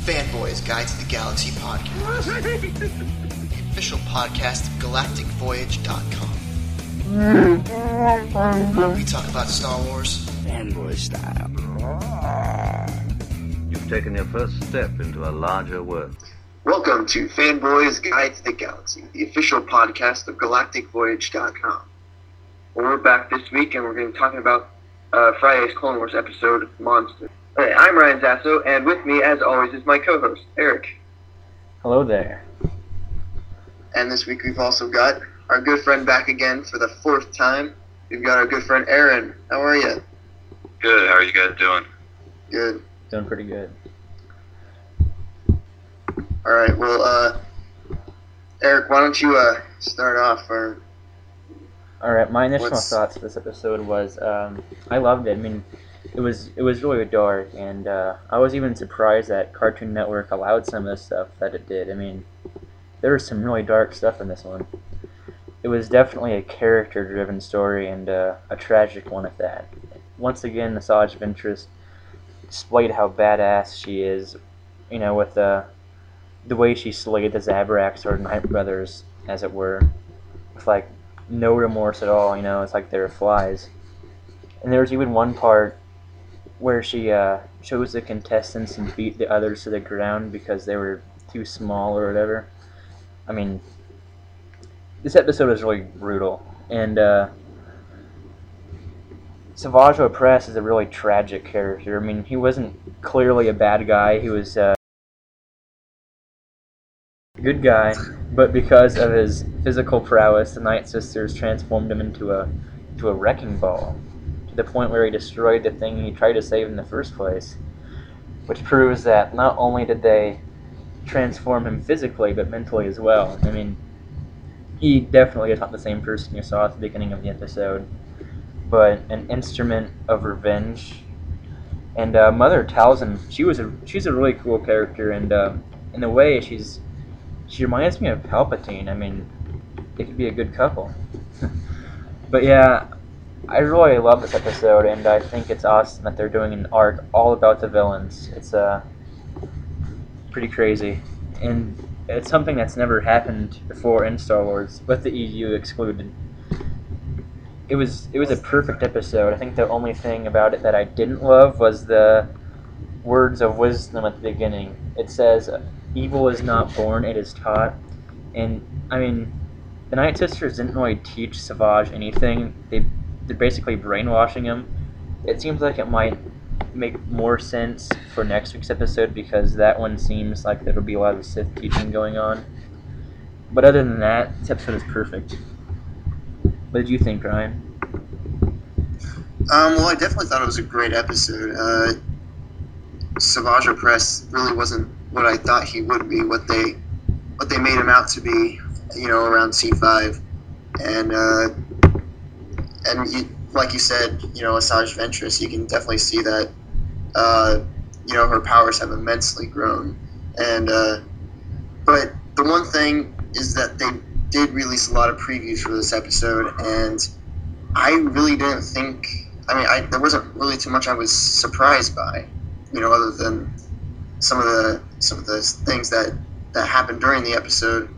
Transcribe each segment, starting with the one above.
Fanboys Guide to the Galaxy podcast, the official podcast of GalacticVoyage.com. We talk about Star Wars, fanboy style. You've taken your first step into a larger world. Welcome to Fanboys Guide to the Galaxy, the official podcast of GalacticVoyage.com. Well, we're back this week, and we're going to be talking about Friday's Clone Wars episode, Monster. Hey, I'm Ryan Zasso, and with me, as always, is my co-host, Eric. Hello there. And this week we've also got our good friend back again for the fourth time. We've got our good friend, Aaron. How are you? Good. How are you guys doing? Good. Doing pretty good. All right. Well, Eric, why don't you start off? All right. My initial thoughts of this episode was I loved it. I mean, it was really dark, and I was even surprised that Cartoon Network allowed some of the stuff that it did. I mean, there was some really dark stuff in this one. It was definitely a character-driven story, and a tragic one at that. Once again, Asajj Ventress displayed how badass she is, you know, with the way she slayed the Zabraks, or Night Brothers, as it were, with, like, no remorse at all, you know, it's like they were flies. And there was even one part where she chose the contestants and beat the others to the ground because they were too small or whatever. I mean, this episode was really brutal. And Savage Opress is a really tragic character. I mean, he wasn't clearly a bad guy. He was a good guy, but because of his physical prowess, the Night Sisters transformed him into a wrecking ball, to the point where he destroyed the thing he tried to save in the first place, which proves that not only did they transform him physically, but mentally as well. I mean, he definitely is not the same person you saw at the beginning of the episode, but an instrument of revenge. And Mother Talzin, she's a really cool character, and in a way, she reminds me of Palpatine. I mean, they could be a good couple. But yeah, I really love this episode, and I think it's awesome that they're doing an arc all about the villains. It's pretty crazy, and it's something that's never happened before in Star Wars, with the EU excluded. It was a perfect episode. I think the only thing about it that I didn't love was the words of wisdom at the beginning. It says, "Evil is not born, it is taught." And, I mean, the Night Sisters didn't really teach Savage anything. They're basically brainwashing him. It seems like it might make more sense for next week's episode, because that one seems like there'll be a lot of Sith teaching going on. But other than that, this episode is perfect. What did you think, Ryan? Well, I definitely thought it was a great episode. Savage Opress really wasn't what I thought he would be, what they made him out to be, you know, around C5. And like you said, you know, Asajj Ventress, you can definitely see that, you know, her powers have immensely grown. And, but the one thing is that they did release a lot of previews for this episode, and I really didn't think, there wasn't really too much I was surprised by, you know, other than some of the things that happened during the episode.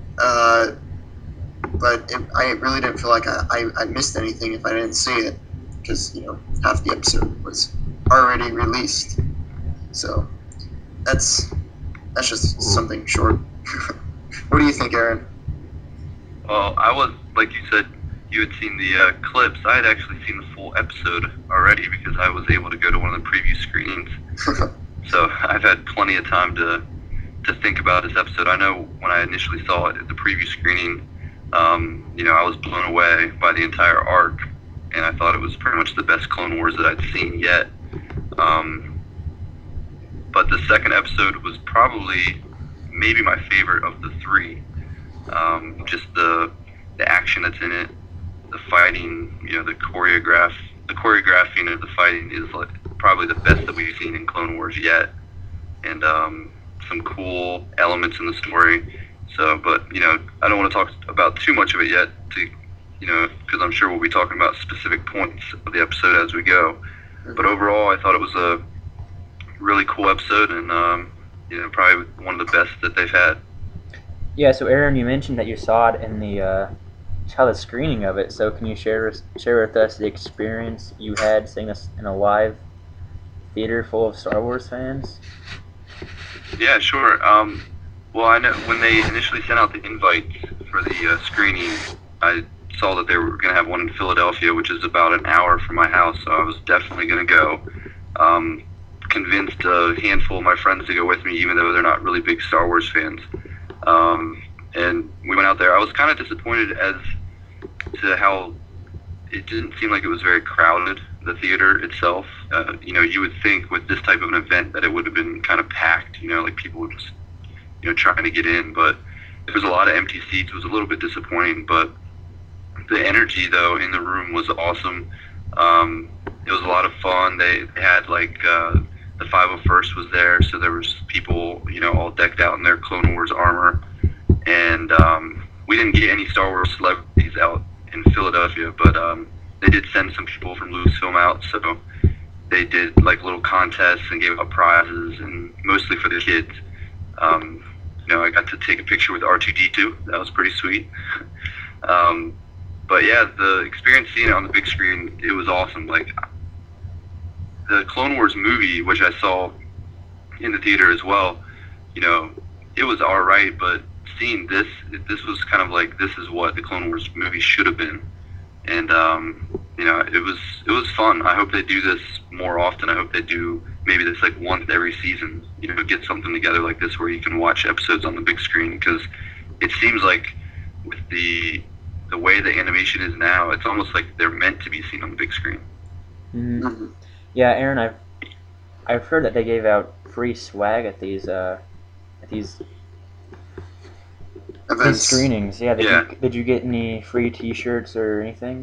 But I really didn't feel like I missed anything if I didn't see it, because, you know, half the episode was already released. So that's just something short. What do you think, Aaron? Well, I was, like you said, you had seen the clips. I had actually seen the full episode already, because I was able to go to one of the preview screenings. So I've had plenty of time to think about this episode. I know when I initially saw it at the preview screening, you know, I was blown away by the entire arc, and I thought it was pretty much the best Clone Wars that I'd seen yet. But the second episode was probably maybe my favorite of the three. Just the action that's in it, the fighting, you know, the choreographing of the fighting is like probably the best that we've seen in Clone Wars yet, and some cool elements in the story. So, but, you know, I don't want to talk about too much of it yet, you know, because I'm sure we'll be talking about specific points of the episode as we go. But overall, I thought it was a really cool episode, and probably one of the best that they've had. Yeah, so Aaron, you mentioned that you saw it in saw the screening of it. So can you share with us the experience you had seeing this in a live theater full of Star Wars fans? Yeah, sure. Well, I know when they initially sent out the invite for the screening, I saw that they were going to have one in Philadelphia, which is about an hour from my house, so I was definitely going to go. Convinced a handful of my friends to go with me, even though they're not really big Star Wars fans. And we went out there. I was kind of disappointed as to how it didn't seem like it was very crowded, the theater itself. You would think with this type of an event that it would have been kind of packed, like people were just, trying to get in. But there was a lot of empty seats. It was a little bit disappointing, but the energy, though, in the room was awesome. It was a lot of fun. They had, the 501st was there, so there was people, all decked out in their Clone Wars armor. And we didn't get any Star Wars celebrities out in Philadelphia, but they did send some people from Lucasfilm out, so they did, little contests and gave out prizes, and mostly for the kids. I got to take a picture with R2-D2. That was pretty sweet. But yeah, the experience seeing it on the big screen, it was awesome. The Clone Wars movie, which I saw in the theater as well, it was all right, but seeing this was kind of this is what the Clone Wars movie should have been. And it was fun. I hope they do this more often. I hope they do maybe this once every season, get something together like this where you can watch episodes on the big screen, because it seems like with the way the animation is now, it's almost like they're meant to be seen on the big screen. Mm-hmm. Mm-hmm. Yeah, Aaron, I've heard that they gave out free swag at these screenings. Yeah, did you get any free T-shirts or anything?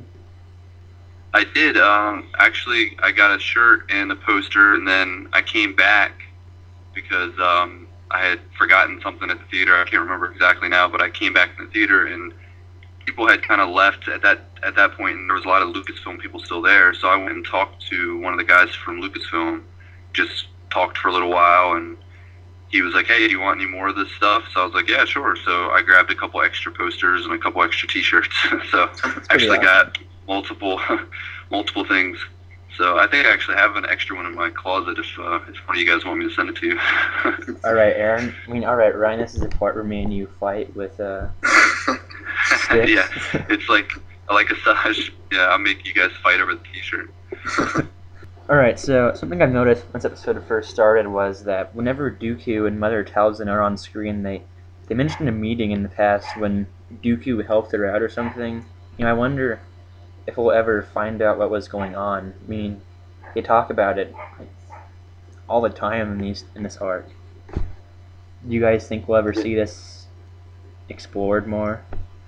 I did. Actually, I got a shirt and a poster, and then I came back because I had forgotten something at the theater. I can't remember exactly now, but I came back to the theater, and people had kind of left at that point, and there was a lot of Lucasfilm people still there. So I went and talked to one of the guys from Lucasfilm, just talked for a little while, and he was like, "Hey, do you want any more of this stuff?" So I was like, "Yeah, sure." So I grabbed a couple extra posters and a couple extra T-shirts. So I actually got multiple things. So I think I actually have an extra one in my closet if one of you guys want me to send it to you. All right, Aaron. All right, Ryan, this is the part where me and you fight with sticks. Yeah, it's like a Saj. Yeah, I'll make you guys fight over the T-shirt. All right, so something I've noticed once the episode first started was that whenever Dooku and Mother Talzin are on screen, they mentioned a meeting in the past when Dooku helped her out or something. I wonder if we'll ever find out what was going on. I mean, they talk about it all the time in this arc. Do you guys think we'll ever see this explored more?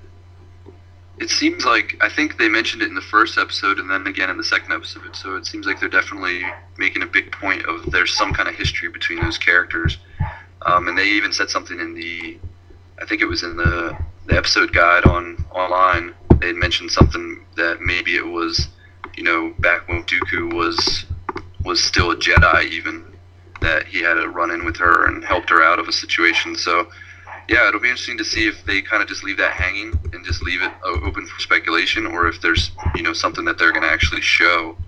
It seems like, I think they mentioned it in the first episode and then again in the second episode, so it seems like they're definitely making a big point of there's some kind of history between those characters. And they even said something in I think it was in the episode guide online. They had mentioned something that maybe it was, back when Dooku was still a Jedi even, that he had a run-in with her and helped her out of a situation. So, yeah, it'll be interesting to see if they kind of just leave that hanging and just leave it open for speculation, or if there's, something that they're going to actually show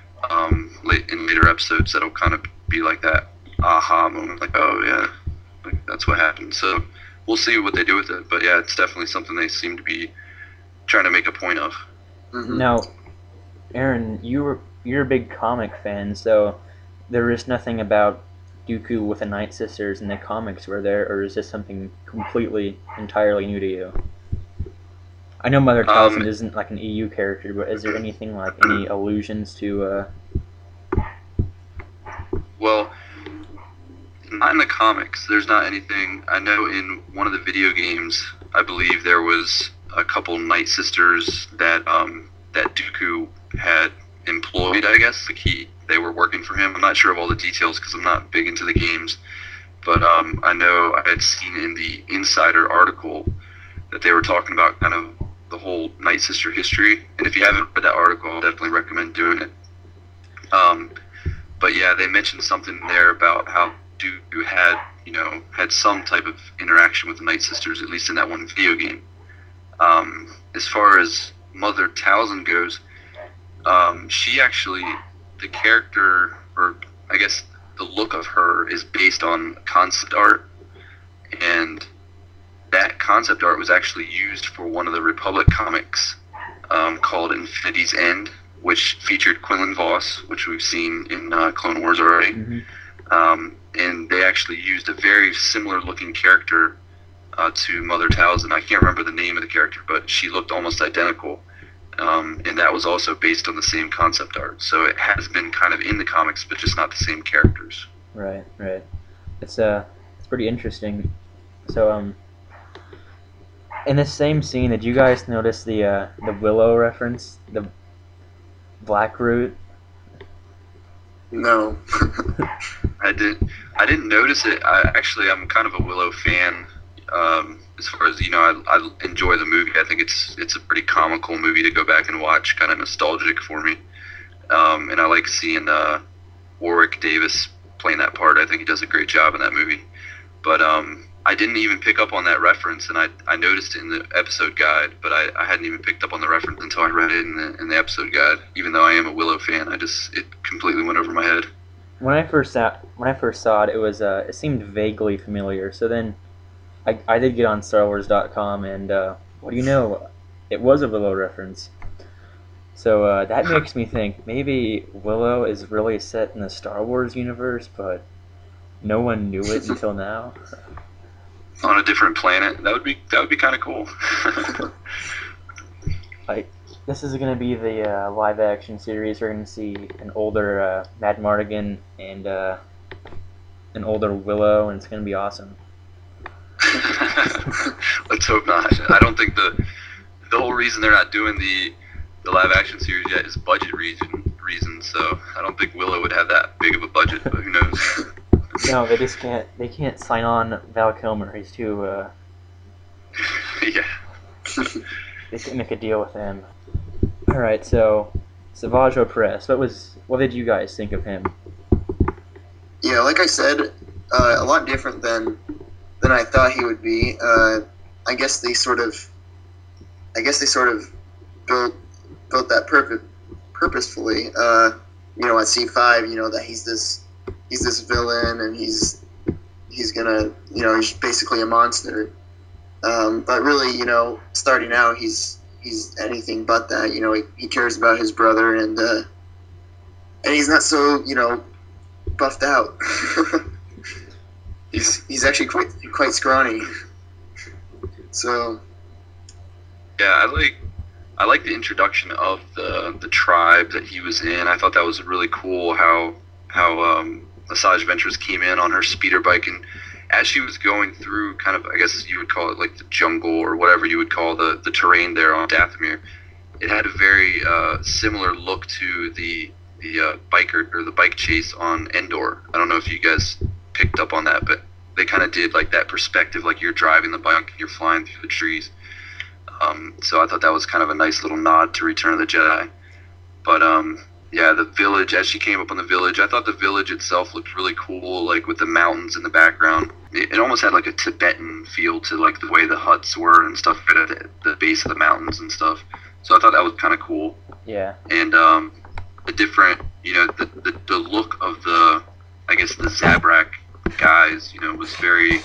in later episodes that'll kind of be like that aha moment, like, oh, yeah, that's what happened. So we'll see what they do with it. But, yeah, it's definitely something they seem to be trying to make a point of. Mm-hmm. Now, Aaron, you're a big comic fan, so there is nothing about Dooku with the Night Sisters in the comics were there, or is this something entirely new to you? I know Mother Talzin isn't an EU character, but is there anything any allusions to? Well, not in the comics. There's not anything. I know in one of the video games, I believe there was a couple Night Sisters that Dooku had employed, I guess. They were working for him. I'm not sure of all the details because I'm not big into the games. But I know I had seen in the Insider article that they were talking about kind of the whole Night Sister history. And if you haven't read that article, I'll definitely recommend doing it. But yeah, they mentioned something there about how Dooku had had some type of interaction with the Night Sisters, at least in that one video game. As far as Mother Talzin goes, she actually, the character, or I guess the look of her, is based on concept art, and that concept art was actually used for one of the Republic comics called Infinity's End, which featured Quinlan Voss, which we've seen in Clone Wars already. Mm-hmm. And they actually used a very similar looking character to Mother Talzin. I can't remember the name of the character, but she looked almost identical. And that was also based on the same concept art. So it has been kind of in the comics, but just not the same characters. Right. It's pretty interesting. So in this same scene, did you guys notice the Willow reference, the Black Root? No. I didn't notice it. I'm kind of a Willow fan. As far as I enjoy the movie. I think it's a pretty comical movie to go back and watch, kind of nostalgic for me. And I like seeing Warwick Davis playing that part. I think he does a great job in that movie. But I didn't even pick up on that reference, and I noticed it in the episode guide, but I hadn't even picked up on the reference until I read it in the episode guide. Even though I am a Willow fan, it completely went over my head. When I first saw it, it seemed vaguely familiar. So then I did get on StarWars.com, and what do you know? It was a Willow reference. So that makes me think maybe Willow is really set in the Star Wars universe, but no one knew it until now. On a different planet, that would be kind of cool. This is going to be the live action series. We're going to see an older Mad Mardigan and an older Willow, and it's going to be awesome. Let's hope not. I don't think the whole reason they're not doing the live action series yet is budget reasons. So I don't think Willow would have that big of a budget, but who knows? No, they just can't. They can't sign on Val Kilmer. He's too. Yeah. They couldn't make a deal with him. All right, so Savage Opress. What did you guys think of him? Yeah, like I said, a lot different than I thought he would be. I guess they sort of built that purposefully. At C5, that he's this villain, and he's gonna, he's basically a monster. But really, starting out, he's anything but that. He cares about his brother, and he's not so, buffed out. He's actually quite scrawny. So. Yeah, I like the introduction of the tribe that he was in. I thought that was really cool how Asajj Ventress came in on her speeder bike, and as she was going through kind of, I guess you would call it like the jungle or whatever you would call the terrain there on Dathomir, it had a very similar look to the biker or the bike chase on Endor. I don't know if you guys picked up on that, but they kind of did like that perspective, like you're driving the bike and you're flying through the trees. So I thought that was kind of a nice little nod to Return of the Jedi. But yeah, the village, as she came up on the village, I thought the village itself looked really cool, like with the mountains in the background. It almost had like a Tibetan feel to like the way the huts were and stuff at the base of the mountains and stuff. So I thought that was kind of cool. Yeah. And the different, the look of the Zabrak guys, was very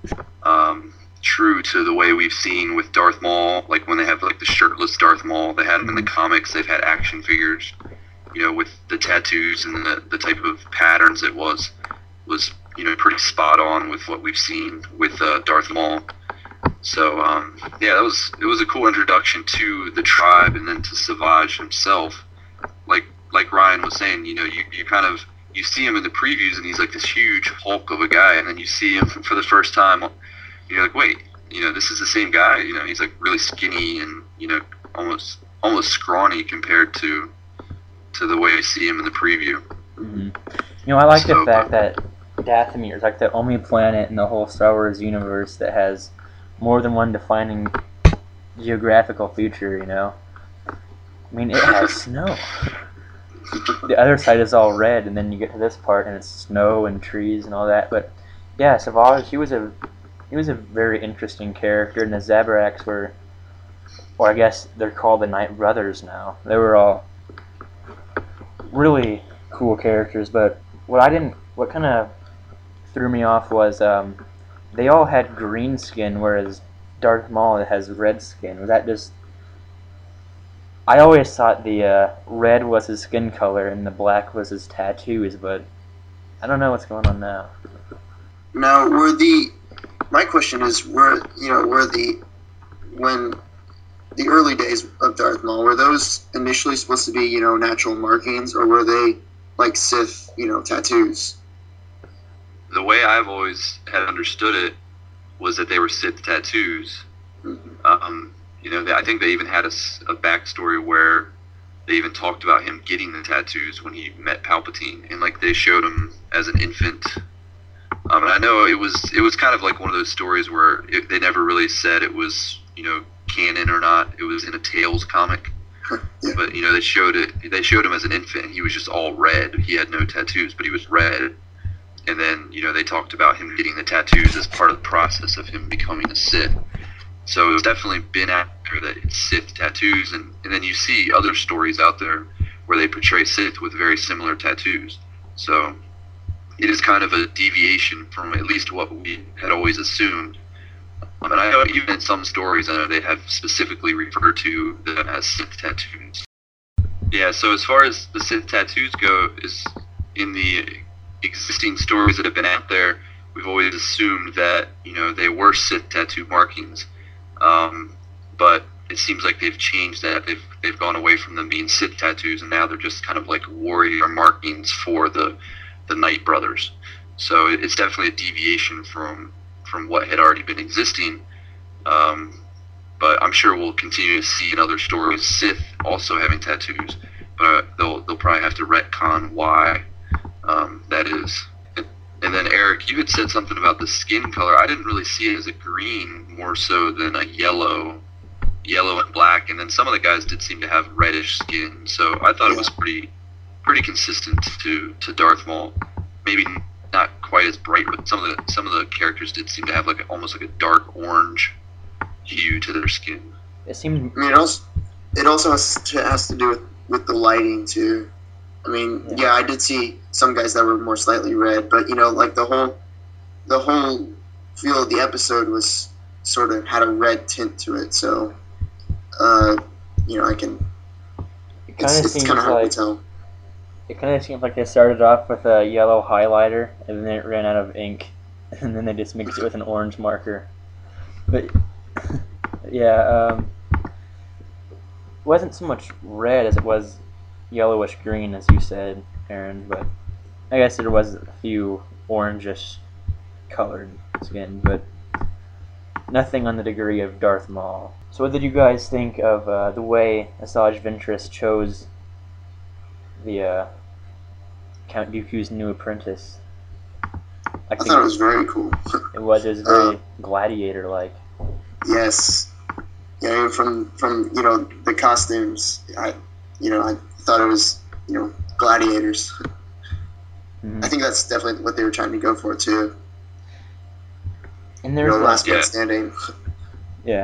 true to the way we've seen with Darth Maul. Like when they have like the shirtless Darth Maul, they had him in the comics. They've had action figures, with the tattoos and the type of patterns it was pretty spot on with what we've seen with Darth Maul. So yeah, it was a cool introduction to the tribe and then to Savage himself. Like Ryan was saying, you see him in the previews and he's like this huge hulk of a guy, and then you see him for the first time, you're like, wait, this is the same guy. He's like really skinny and almost scrawny compared to the way I see him in the preview. Mm-hmm. I like the fact that Dathomir is like the only planet in the whole Star Wars universe that has more than one defining geographical feature. I mean, it has snow. The other side is all red, and then you get to this part and it's snow and trees and all that. But Yeah, Savage, he was a very interesting character, and the Zabraks were, or I guess they're called the Night Brothers now. They were all really cool characters, but what kind of threw me off was they all had green skin, whereas Darth Maul has red skin. Was that just? I always thought the red was his skin color and the black was his tattoos, but I don't know what's going on now. Now, my question is, when the early days of Darth Maul, were those initially supposed to be, natural markings, or were they like Sith, tattoos? The way I've always had understood it was that they were Sith tattoos. Mm-hmm. I think they even had a backstory where they even talked about him getting the tattoos when he met Palpatine, and like they showed him as an infant. And I know it was kind of like one of those stories where they never really said it was canon or not. It was in a Tales comic, Yeah. but they showed him as an infant, and he was just all red. He had no tattoos, but he was red. And then they talked about him getting the tattoos as part of the process of him becoming a Sith. So it's definitely been after that it's Sith tattoos, and then you see other stories out there where they portray Sith with very similar tattoos. So it is kind of a deviation from at least what we had always assumed. And I know even in some stories, I know they have specifically referred to them as Sith tattoos. Yeah, so as far as the Sith tattoos go, is in the existing stories that have been out there, we've always assumed that they were Sith tattoo markings. But it seems like they've changed that. They've gone away from them being Sith tattoos, and now they're just kind of like warrior markings for the Night Brothers. So it's definitely a deviation from what had already been existing. But I'm sure we'll continue to see in other stories Sith also having tattoos. But they'll probably have to retcon why that is. And then Eric, you had said something about the skin color. I didn't really see it as a green, more so than a yellow and black. And then some of the guys did seem to have reddish skin. So I thought it was pretty consistent to Darth Maul. Maybe not quite as bright, but some of the characters did seem to have almost like a dark orange hue to their skin. It seemed. I mean, it also has to do with the lighting too. I mean, yeah, I did see some guys that were more slightly red, but like the whole feel of the episode was sort of had a red tint to it. So, I can. It's kind of hard to tell. It kind of seems like they started off with a yellow highlighter, and then it ran out of ink, and then they just mixed it with an orange marker. But yeah, it wasn't so much red as it was yellowish green, as you said, Aaron. But I guess there was a few orangish colored skin, but nothing on the degree of Darth Maul. So what did you guys think of the way Asajj Ventress chose the Count Dooku's new apprentice? I thought it was very cool. It was very gladiator-like. Yes. Yeah, from the costumes, I thought it was gladiators. Mm-hmm. I think that's definitely what they were trying to go for too. And there's last man standing. Yeah.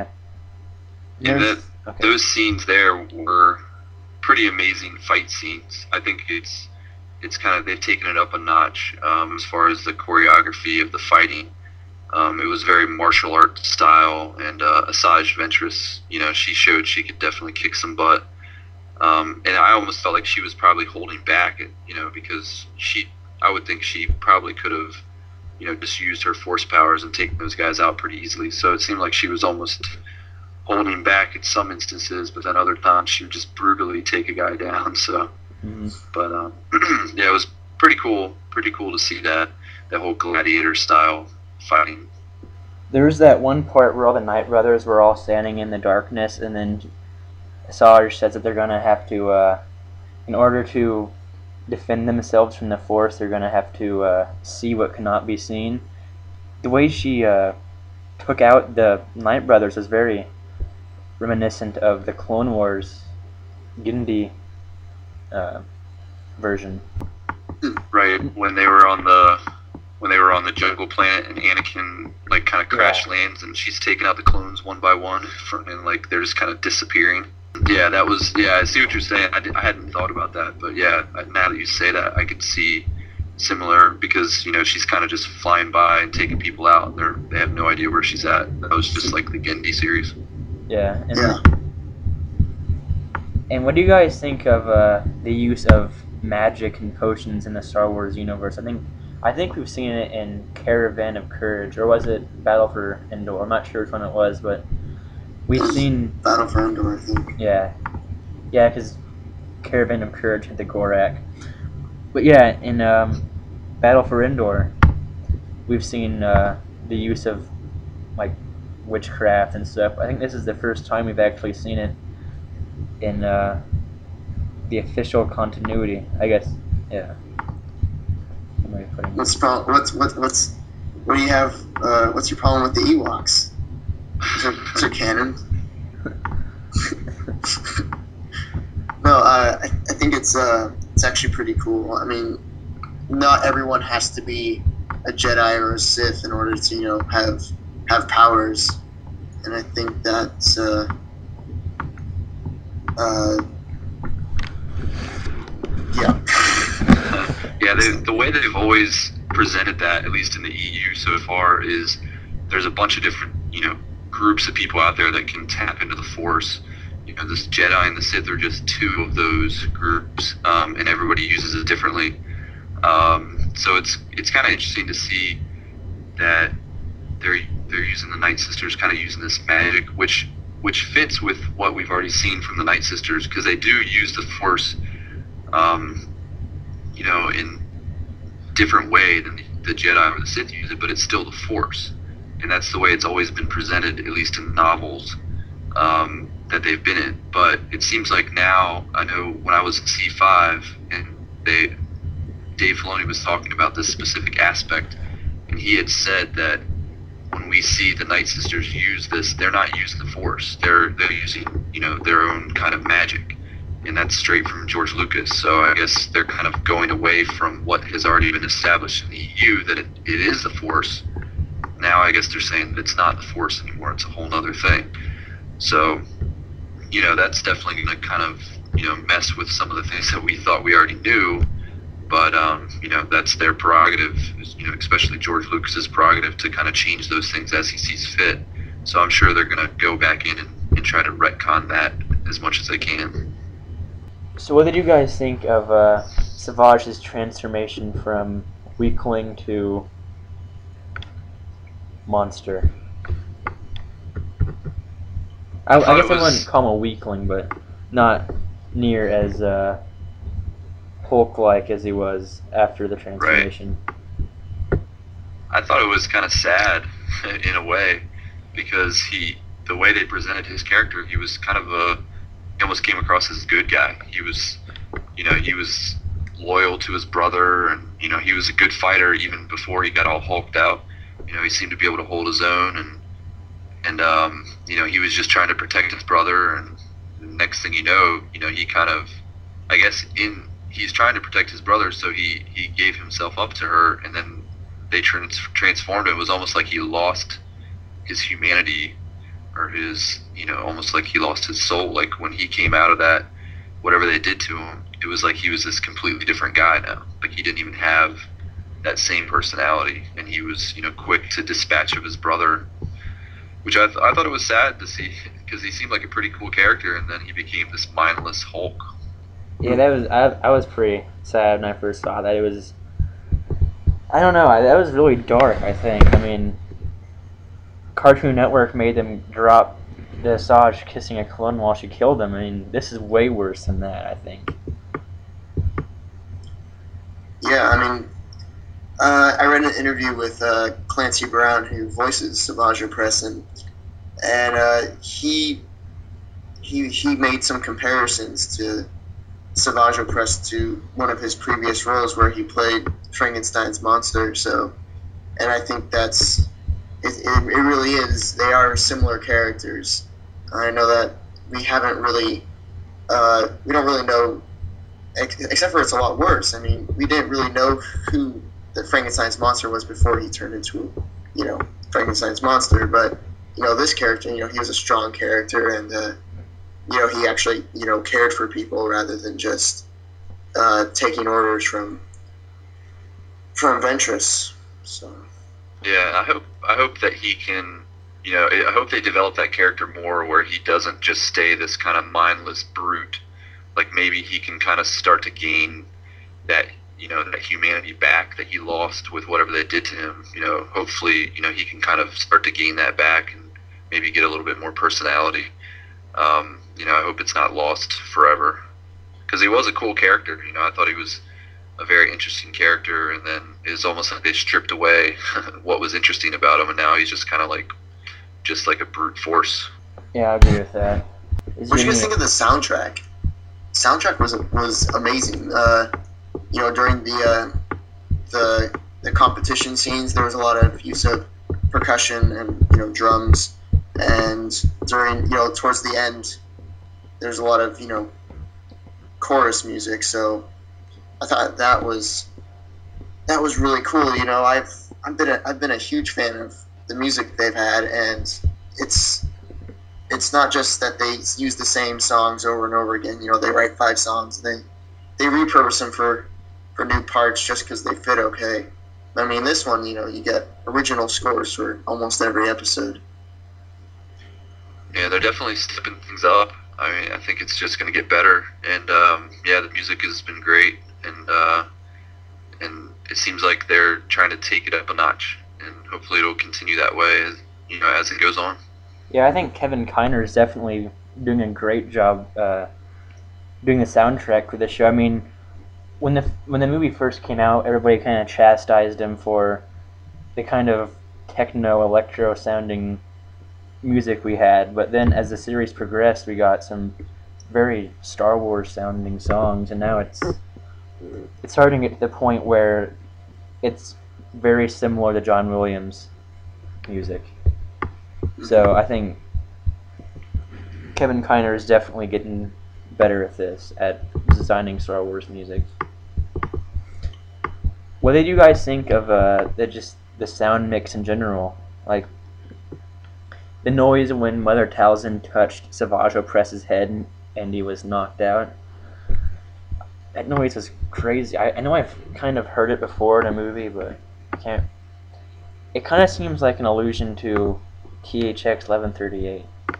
And those scenes there were pretty amazing fight scenes. I think it's kind of, they've taken it up a notch as far as the choreography of the fighting. It was very martial arts style, and Asajj Ventress, she showed she could definitely kick some butt. And I almost felt like she was probably holding back, because I would think she probably could have, just used her force powers and taken those guys out pretty easily. So it seemed like she was almost holding back in some instances, but then other times she would just brutally take a guy down. So, but yeah, it was pretty cool to see that whole gladiator style fighting. There was that one part where all the Night Brothers were all standing in the darkness, and then Asajj says that they're gonna have to, in order to defend themselves from the Force, they're gonna have to see what cannot be seen. The way she took out the Night Brothers was very reminiscent of the Clone Wars Genndy version. Right, when they were on the when they were on the jungle planet and Anakin like kind of crash lands and she's taking out the clones one by one and like they're just kind of disappearing. Yeah, that was, I see what you're saying. I hadn't thought about that, but yeah, now that you say that, I could see similar, because she's kind of just flying by and taking people out and they have no idea where she's at. That was just like the Gendy series. Yeah. And what do you guys think of the use of magic and potions in the Star Wars universe? I think we've seen it in Caravan of Courage, or was it Battle for Endor? I'm not sure which one it was, but we've seen Battle for Endor, I think. Yeah, because Caravan of Courage had the Gorak. But yeah, in Battle for Endor, we've seen the use of like witchcraft and stuff. I think this is the first time we've actually seen it in the official continuity, I guess. Yeah. What do you have? What's your problem with the Ewoks? Is there canon? No, I think it's actually pretty cool. I mean, not everyone has to be a Jedi or a Sith in order to have powers, and I think that's Yeah, the way they've always presented that, at least in the EU so far, is there's a bunch of different, groups of people out there that can tap into the Force. This Jedi and the Sith are just two of those groups, and everybody uses it differently. So it's kind of interesting to see that they're using the Night Sisters, kind of using this magic, which fits with what we've already seen from the Night Sisters, because they do use the Force, in different way than the Jedi or the Sith use it, but it's still the Force, and that's the way it's always been presented, at least in novels that they've been in. But it seems like now, I know when I was in C5 and Dave Filoni was talking about this specific aspect, and he had said that when we see the Night Sisters use this, they're not using the Force. They're using, their own kind of magic. And that's straight from George Lucas. So I guess they're kind of going away from what has already been established in the EU, that it is the Force. Now I guess they're saying that it's not the Force anymore. It's a whole other thing. So, that's definitely going to kind of, mess with some of the things that we thought we already knew. But, that's their prerogative, especially George Lucas's prerogative, to kind of change those things as he sees fit. So I'm sure they're going to go back in and try to retcon that as much as they can. So what did you guys think of Savage's transformation from weakling to monster? I guess I wouldn't call him a weakling, but not near as Hulk-like as he was after the transformation. Right. I thought it was kind of sad in a way, because the way they presented his character, he was kind of he almost came across as a good guy. He was, he was loyal to his brother, and, he was a good fighter even before he got all hulked out. He seemed to be able to hold his own, and he was just trying to protect his brother, and the next thing he kind of, I guess he's trying to protect his brother, so he gave himself up to her, and then they transformed him. It was almost like he lost his humanity, or his, almost like he lost his soul. Like when he came out of that, whatever they did to him, it was like he was this completely different guy now. Like he didn't even have that same personality, and he was, quick to dispatch of his brother, which I thought it was sad to see, because he seemed like a pretty cool character, and then he became this mindless Hulk. Yeah, I was pretty sad when I first saw that. It was, I don't know, that was really dark, I think. I mean, Cartoon Network made them drop the Asajj kissing a clone while she killed him. I mean, this is way worse than that, I think. Yeah, I mean, I read an interview with Clancy Brown, who voices Savage Opress, and he made some comparisons to Savage Opress to one of his previous roles where he played Frankenstein's monster. So, and I think it really is. They are similar characters. I know that we haven't really, we don't really know, except for it's a lot worse. I mean, we didn't really know who that Frankenstein's monster was before he turned into, Frankenstein's monster. But, this character, he was a strong character, and, he actually, cared for people rather than just taking orders from Ventress. So. Yeah, I hope that he can, I hope they develop that character more where he doesn't just stay this kind of mindless brute. Like maybe he can kind of start to gain that, that humanity back that he lost with whatever they did to him. Hopefully, he can kind of start to gain that back and maybe get a little bit more personality. I hope it's not lost forever. Because he was a cool character. I thought he was a very interesting character, and then it's almost like they stripped away what was interesting about him, and now he's just kind of like a brute force. Yeah, I agree with that. What do you guys think of the soundtrack? The soundtrack was amazing. During the competition scenes, there was a lot of use of percussion and drums, and during towards the end, there's a lot of chorus music. So I thought that was really cool. I've been a huge fan of the music they've had, and it's not just that they use the same songs over and over again. They write 5 songs, and they repurpose them for new parts just because they fit okay. I mean, this one, you get original scores for almost every episode. Yeah, they're definitely stepping things up. I mean, I think it's just going to get better, and the music has been great, and it seems like they're trying to take it up a notch, and hopefully it'll continue that way as it goes on. Yeah, I think Kevin Kiner is definitely doing a great job doing the soundtrack for the show. I mean, when the movie first came out, everybody kind of chastised him for the kind of techno-electro sounding music we had, but then as the series progressed, we got some very Star Wars sounding songs, and now it's starting to get to the point where it's very similar to John Williams music. So I think Kevin Kiner is definitely getting better at this, at designing Star Wars music. What did you guys think of the sound mix in general? Like the noise when Mother Talzin touched Savage Opress's head and he was knocked out. That noise was crazy. I know I've kind of heard it before in a movie, but I can't. It kind of seems like an allusion to THX 1138.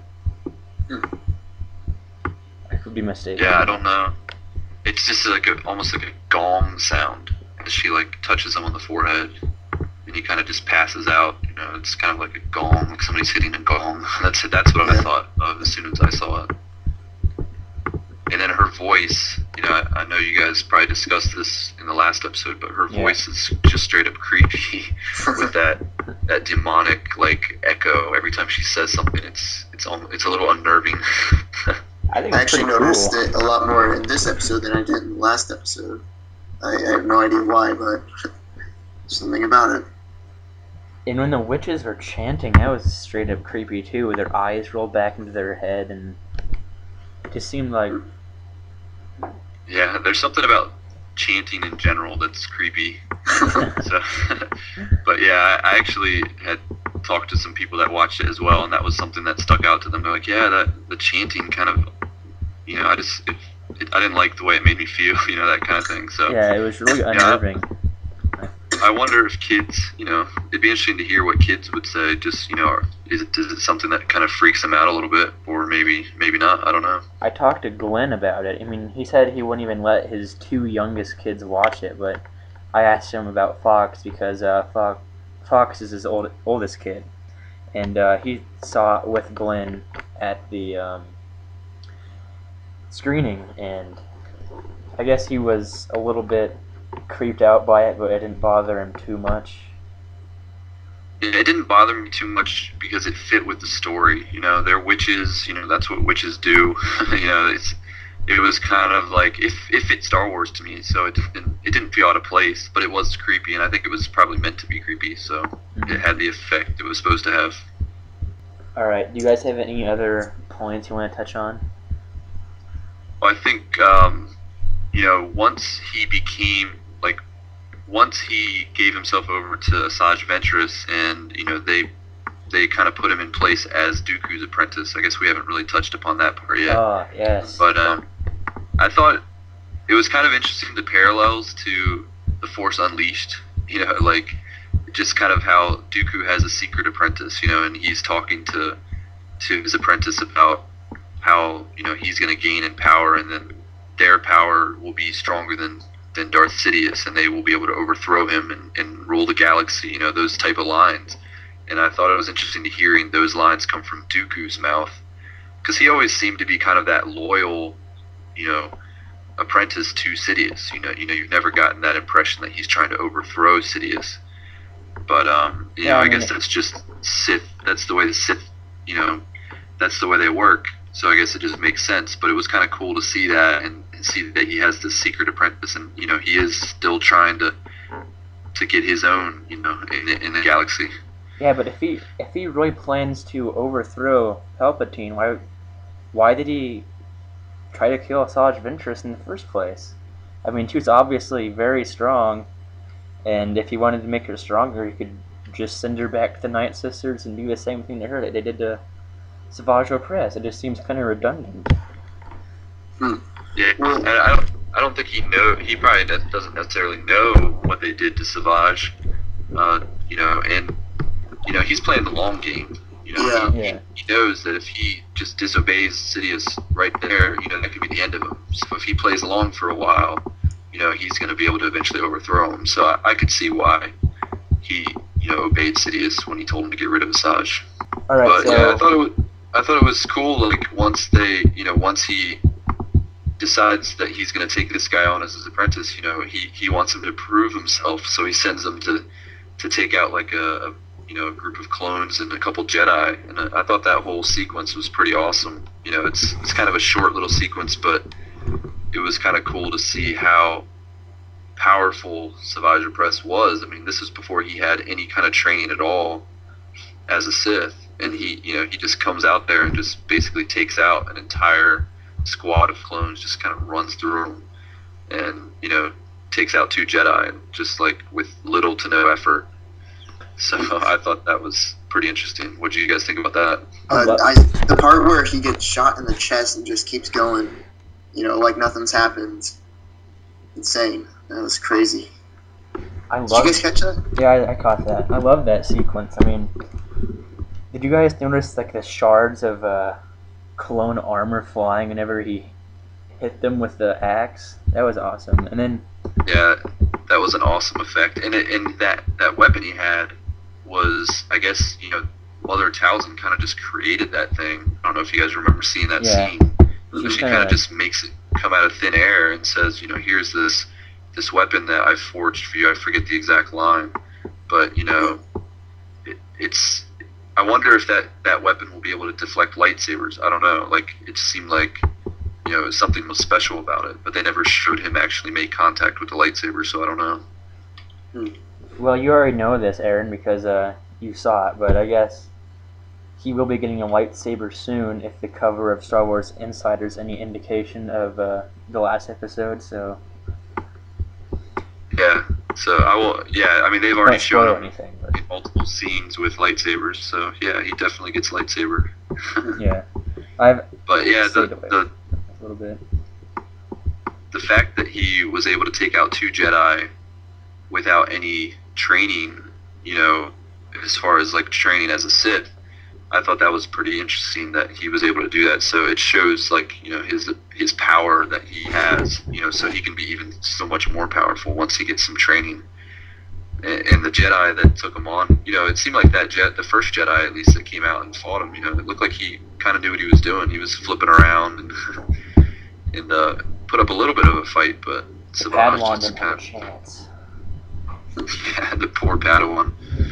I could be mistaken. Yeah, I don't know. It's just like almost like a gong sound as she touches him on the forehead, and he kind of just passes out. It's kind of like a gong, like somebody's hitting a gong. That's what I thought of as soon as I saw it. And then her voice, I know you guys probably discussed this in the last episode, but her voice is just straight up creepy with that demonic echo every time she says something. It's a little unnerving. I actually noticed it a lot more in this episode than I did in the last episode. I have no idea why, but something about it. And when the witches were chanting, that was straight up creepy too, with their eyes rolled back into their head, and it just seemed like... Yeah, there's something about chanting in general that's creepy. But yeah, I actually had talked to some people that watched it as well, and that was something that stuck out to them. They're like, yeah, the chanting kind of, I didn't like the way it made me feel, that kind of thing. So yeah, it was really unnerving. I wonder if kids, it'd be interesting to hear what kids would say. Just, is it something that kind of freaks them out a little bit, or maybe not? I don't know. I talked to Glenn about it. I mean, he said he wouldn't even let his 2 youngest kids watch it, but I asked him about Fox because Fox is his oldest kid, and he saw it with Glenn at the screening, and I guess he was a little bit creeped out by it, but it didn't bother him too much. It didn't bother me too much because it fit with the story. They're witches. That's what witches do. It was kind of like it fit Star Wars to me, so it didn't feel out of place, but it was creepy, and I think it was probably meant to be creepy, so it had the effect it was supposed to have. All right, do you guys have any other points you want to touch on? Well, I think once he became once he gave himself over to Asajj Ventress, and they kind of put him in place as Dooku's apprentice. I guess we haven't really touched upon that part yet. Oh, yes. But I thought it was kind of interesting, the parallels to The Force Unleashed. Like just kind of how Dooku has a secret apprentice, and he's talking to his apprentice about how he's going to gain in power, and then their power will be stronger than Darth Sidious, and they will be able to overthrow him and rule the galaxy. Those type of lines. And I thought it was interesting to hearing those lines come from Dooku's mouth, because he always seemed to be kind of that loyal, apprentice to Sidious. You've never gotten that impression that he's trying to overthrow Sidious. But I guess that's just Sith. That's the way the Sith, that's the way they work. So I guess it just makes sense. But it was kind of cool to see that and see that he has this secret apprentice, and he is still trying to get his own, in the galaxy. Yeah, but if he really plans to overthrow Palpatine, why did he try to kill Asajj Ventress in the first place? I mean, she was obviously very strong, and if he wanted to make her stronger, he could just send her back to the Night Sisters and do the same thing to her that they did to Savage Opress. It just seems kind of redundant. Yeah, and I don't think he probably doesn't necessarily know what they did to Savage, and he's playing the long game. He knows that if he just disobeys Sidious right there, that could be the end of him. So if he plays along for a while, he's going to be able to eventually overthrow him. So I could see why he, obeyed Sidious when he told him to get rid of Asajj. All right, but so yeah, I thought it was cool. Like once he decides that he's going to take this guy on as his apprentice, he wants him to prove himself. So he sends him to take out like a group of clones and a couple Jedi, and I thought that whole sequence was pretty awesome. It's kind of a short little sequence, but it was kind of cool to see how powerful Savage Opress was. I mean, this is before he had any kind of training at all as a Sith, and he just comes out there and just basically takes out an entire squad of clones, just kind of runs through them, and takes out 2 Jedi, and just like with little to no effort. So I thought that was pretty interesting. What do you guys think about that? The part where he gets shot in the chest and just keeps going, like nothing's happened. Insane. That was crazy. Did you guys catch that? Yeah, I caught that. I love that sequence. I mean, did you guys notice like the shards of clone armor flying whenever he hit them with the axe? That was awesome. And then yeah, that was an awesome effect. And that weapon he had was, I guess, Mother Talzin kind of just created that thing. I don't know if you guys remember seeing that scene. She kind of just makes it come out of thin air and says, here's this weapon that I've forged for you. I forget the exact line, but it's. I wonder if that weapon will be able to deflect lightsabers. I don't know. Like it seemed like something was special about it, but they never showed him actually make contact with the lightsaber, so I don't know. Well, you already know this, Aaron, because you saw it, but I guess he will be getting a lightsaber soon if the cover of Star Wars Insider is any indication of the last episode, so... Yeah, so I will... Yeah, I mean, they've already shown him anything, multiple scenes with lightsabers, so yeah, he definitely gets lightsaber. Yeah. But yeah, a little bit. The fact that he was able to take out 2 Jedi without any training, as far as like training as a Sith, I thought that was pretty interesting that he was able to do that. So it shows like his power that he has, so he can be even so much more powerful once he gets some training. And the Jedi that took him on, it seemed like the first Jedi at least that came out and fought him, it looked like he kind of knew what he was doing. He was flipping around and put up a little bit of a fight, but Savage just kind of chance. Yeah, the poor Padawan.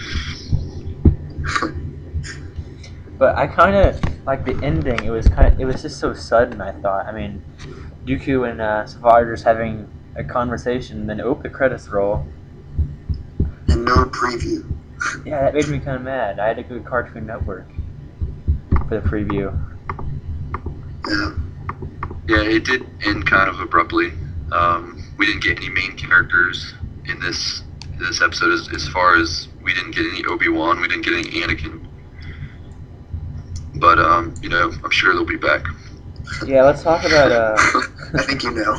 But I kind of like the ending. It was just so sudden. I thought. I mean, Dooku and Savage just having a conversation, then the credits roll. And no preview. Yeah, that made me kind of mad. I had to go to Cartoon Network for the preview. Yeah. Yeah, it did end kind of abruptly. We didn't get any main characters. in this episode as far as we didn't get any Obi-Wan, we didn't get any Anakin. But you know, I'm sure they'll be back. Yeah, let's talk about I think you know.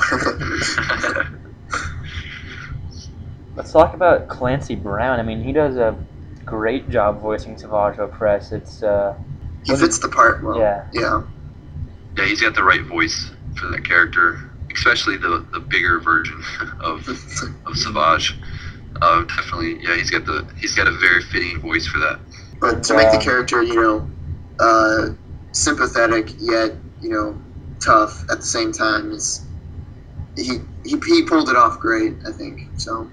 let's talk about Clancy Brown. I mean, he does a great job voicing Savage Opress. It's He fits the part well. Yeah. Yeah. Yeah, he's got the right voice for that character, especially the bigger version of Savage. Definitely, yeah, he's got a very fitting voice for that. But to make the character, you know, sympathetic yet, you know, tough at the same time is he pulled it off great, I think. So,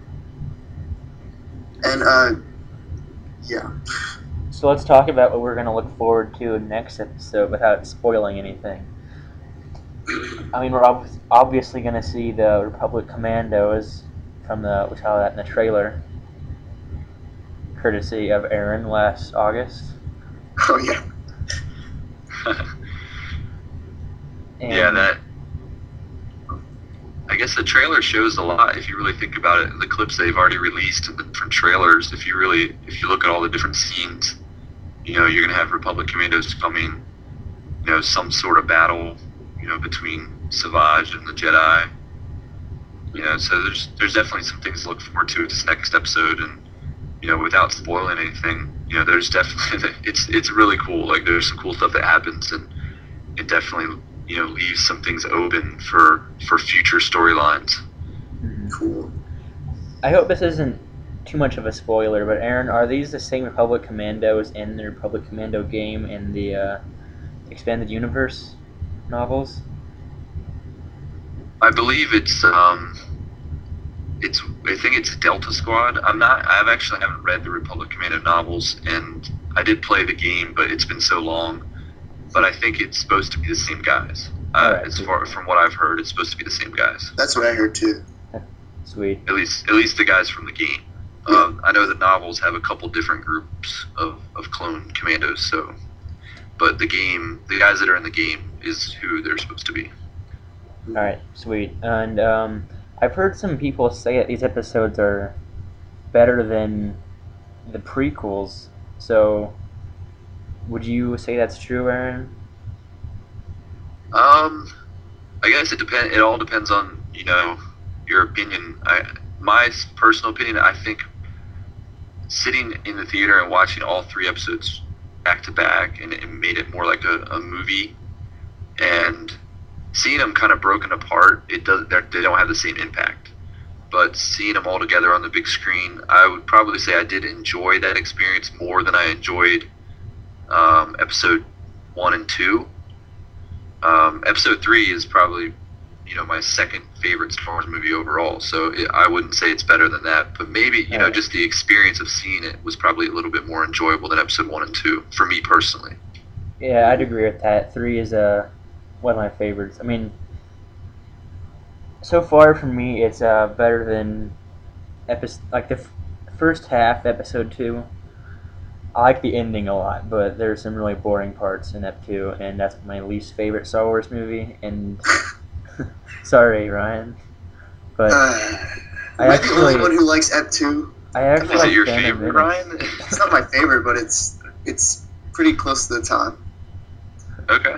and yeah. So let's talk about what we're going to look forward to next episode without spoiling anything. I mean, we're obviously going to see the Republic Commandos from we saw that in the trailer, courtesy of Aaron last August. Oh yeah. And Yeah, I guess the trailer shows a lot if you really think about it. The clips they've already released in the different trailers, if you look at all the different scenes, you know, you're gonna have Republic Commandos coming, you know, some sort of battle, you know, between Savage and the Jedi. You know, so there's definitely some things to look forward to this next episode, and you know, without spoiling anything, you know, there's definitely it's really cool. Like there's some cool stuff that happens, and it definitely, you know, leaves some things open for future storylines. Cool. I hope this isn't too much of a spoiler, but Aaron, are these the same Republic Commandos in the Republic Commando game in the Expanded Universe novels? I believe I think it's Delta Squad. I haven't read the Republic Commando novels, and I did play the game, but it's been so long. But I think it's supposed to be the same guys. Right. As far from what I've heard, it's supposed to be the same guys. That's what I heard too. Sweet. At least the guys from the game. I know the novels have a couple different groups of clone commandos. So, but the guys that are in the game is who they're supposed to be. All right, sweet. And I've heard some people say that these episodes are better than the prequels. So, would you say that's true, Aaron? I guess it all depends on, you know, your opinion. My personal opinion, I think sitting in the theater and watching all 3 episodes back to back, and it made it more like a movie, and seeing them kind of broken apart, they don't have the same impact. But seeing them all together on the big screen, I would probably say I did enjoy that experience more than I enjoyed episode 1 and 2. Episode 3 is probably, you know, my second favorite Star Wars movie overall, so I wouldn't say it's better than that, but maybe, you know, just the experience of seeing it was probably a little bit more enjoyable than episode 1 and 2, for me personally. Yeah, I'd agree with that. 3 is one of my favorites. I mean, so far for me, it's better than the first half, episode 2. I like the ending a lot, but there's some really boring parts in Ep 2, and that's my least favorite Star Wars movie. And sorry, Ryan, but am I the only one who likes Ep 2? I actually Is it your Phantom favorite, Menace. Ryan? It's not my favorite, but it's pretty close to the top. Okay.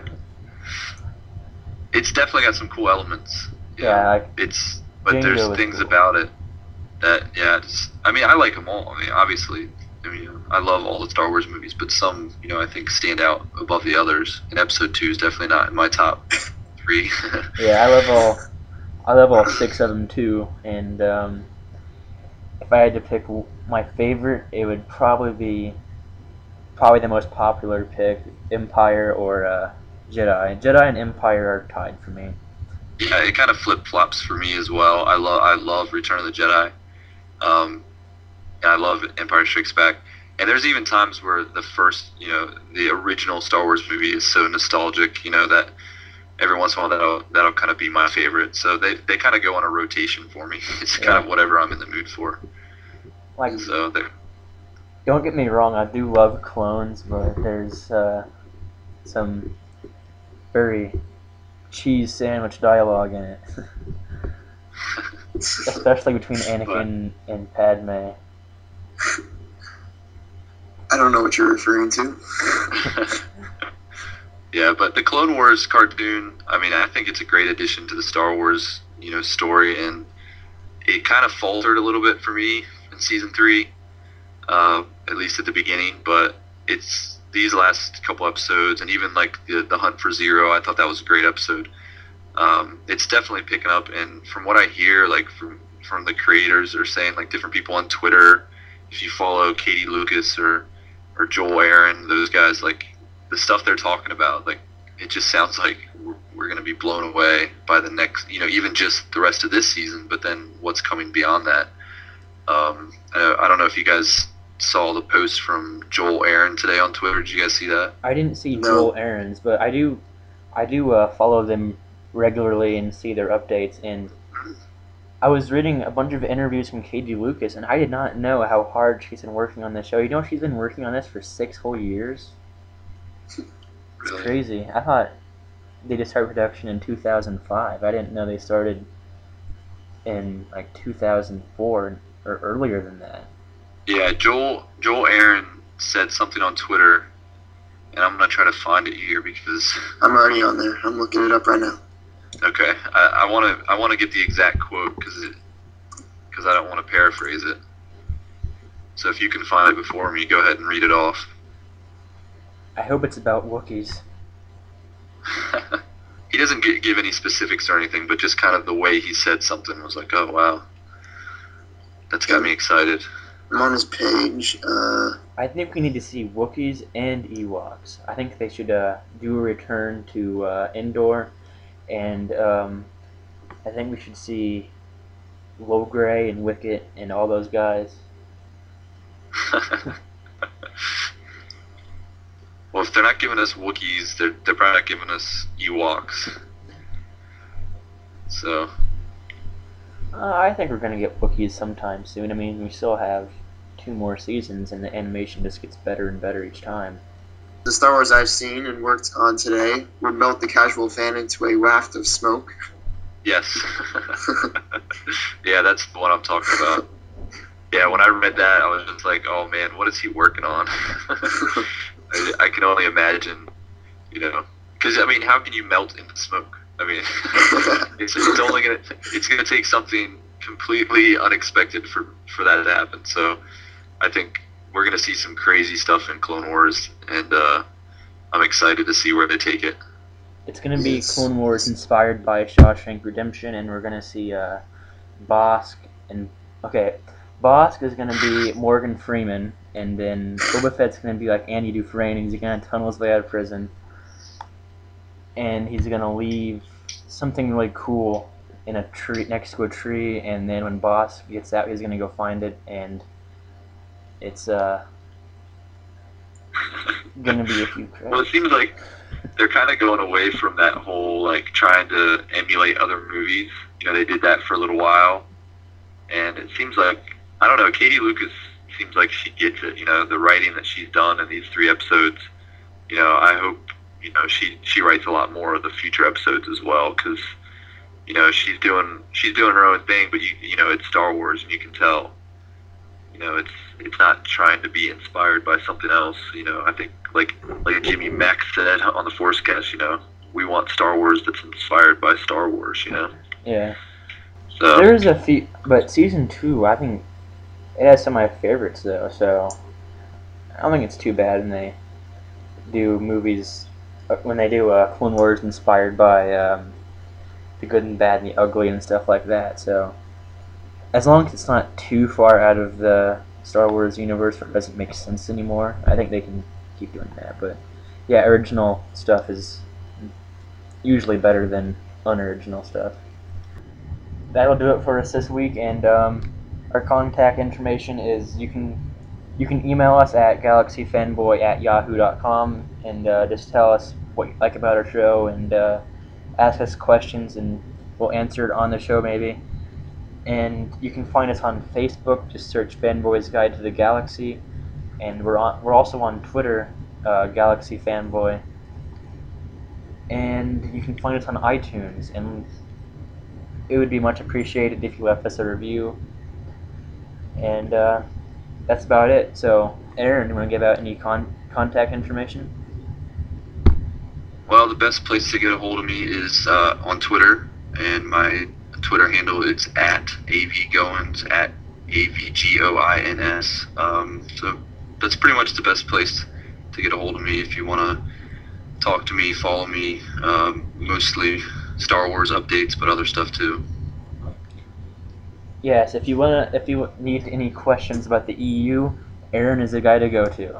It's definitely got some cool elements. Yeah, but Django there's was things cool. about it that, I mean, I like them all. I mean, obviously, I love all the Star Wars movies, but some, you know, I think stand out above the others. And episode 2 is definitely not in my top 3. Yeah, I love all 6 of them too. And if I had to pick my favorite, it would probably be the most popular pick, Empire or Jedi. Jedi and Empire are tied for me. Yeah, it kind of flip-flops for me as well. I love Return of the Jedi. And I love Empire Strikes Back. And there's even times where the first, you know, the original Star Wars movie is so nostalgic, you know, that every once in a while that'll kind of be my favorite. So they kind of go on a rotation for me. It's kind of whatever I'm in the mood for. Like, So don't get me wrong, I do love clones, but there's some very cheese sandwich dialogue in it. especially between Anakin and Padme. I don't know what you're referring to. Yeah, but the Clone Wars cartoon, I mean, I think it's a great addition to the Star Wars, story, and it kind of faltered a little bit for me in season 3, at least at the beginning, but it's these last couple episodes, and even like the Hunt for Zero, I thought that was a great episode. It's definitely picking up, and from what I hear, like from the creators, are saying, like, different people on Twitter, if you follow Katie Lucas or Joel Aaron, those guys, like, the stuff they're talking about, like, it just sounds like we're going to be blown away by the next, even just the rest of this season, but then what's coming beyond that. I don't know if you guys saw the post from Joel Aaron today on Twitter. Did you guys see that? I didn't see No. Joel Aaron's, but I do follow them regularly and see their updates, and I was reading a bunch of interviews from Katie Lucas, and I did not know how hard she's been working on this show. She's been working on this for 6 whole years? It's Really? crazy. I thought they just started production in 2005. I didn't know they started in, like, 2004 or earlier than that. Yeah, Joel Aaron said something on Twitter, and I'm going to try to find it here because... I'm already on there. I'm looking it up right now. Okay, I want to get the exact quote because I don't want to paraphrase it. So if you can find it before me, go ahead and read it off. I hope it's about Wookiees. He doesn't give any specifics or anything, but just kind of the way he said something was like, oh wow, that's got me excited. I'm on his page. I think we need to see Wookiees and Ewoks. I think they should do a return to Endor, and I think we should see Logray and Wicket and all those guys. Well, if they're not giving us Wookiees, they're probably not giving us Ewoks. So, I think we're going to get Wookiees sometime soon. I mean, we still have 2 more seasons, and the animation just gets better and better each time. The Star Wars I've seen and worked on today would melt the casual fan into a waft of smoke. yes. Yeah, that's the one I'm talking about. Yeah, when I read that, I was just like, oh man, what is he working on? I can only imagine, because I mean, how can you melt into smoke? I mean, it's gonna take something completely unexpected for that to happen. So, I think we're gonna see some crazy stuff in Clone Wars, and I'm excited to see where they take it. It's going to be Yes. Clone Wars inspired by Shawshank Redemption, and we're going to see Bosk and... Okay, Bosk is going to be Morgan Freeman, and then Boba Fett's going to be like Andy Dufresne, and he's going to tunnel his way out of prison. And he's going to leave something really cool in a tree, next to a tree, and then when Bosk gets out, he's going to go find it, and it's going to be a few Well, cracks. it seems like they're kind of going away from that whole, like, trying to emulate other movies. They did that for a little while, and it seems like, I don't know, Katie Lucas seems like she gets it, the writing that she's done in these 3 episodes. I hope, she writes a lot more of the future episodes as well, because, she's doing her own thing, but, it's Star Wars, and you can tell, it's not trying to be inspired by something else. I think, like Jimmy Mack said on the Forcecast, we want Star Wars that's inspired by Star Wars, Yeah. So, There's a few, but season 2, I think it has some of my favorites though. So I don't think it's too bad when they do movies, when they do Clone Wars inspired by the good and bad and the ugly and stuff like that. So as long as it's not too far out of the Star Wars universe where it doesn't make sense anymore, I think they can keep doing that. But yeah, original stuff is usually better than unoriginal stuff. That'll do it for us this week, and our contact information is you can email us at galaxyfanboy@yahoo.com and just tell us what you like about our show and ask us questions, and we'll answer it on the show maybe. And you can find us on Facebook. Just search Fanboys Guide to the Galaxy, and we're also on Twitter, Galaxy Fanboy. And you can find us on iTunes, and it would be much appreciated if you left us a review. And that's about it. So, Aaron, do you want to give out any contact information? Well, the best place to get a hold of me is on Twitter, and my Twitter handle is at avgoins, at avgoins. So that's pretty much the best place to get a hold of me if you want to talk to me, follow me. Mostly Star Wars updates, but other stuff too. Yes, if you need any questions about the EU, Aaron is the guy to go to.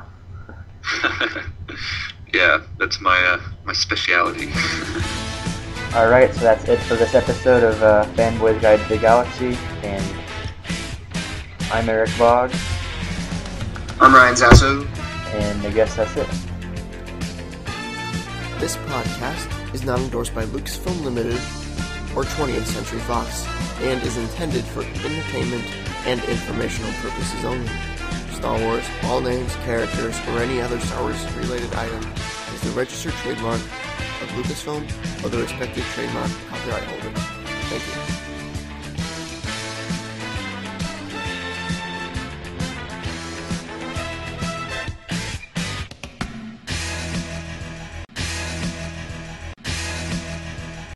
Yeah, that's my speciality. All right, so that's it for this episode of Fanboys Guide to the Galaxy, and I'm Eric Bogg. I'm Ryan Zasso. And I guess that's it. This podcast is not endorsed by Lucasfilm Limited or 20th Century Fox and is intended for entertainment and informational purposes only. Star Wars, all names, characters, or any other Star Wars related item is the registered trademark of Lucasfilm or the respective trademark copyright holder. Thank you.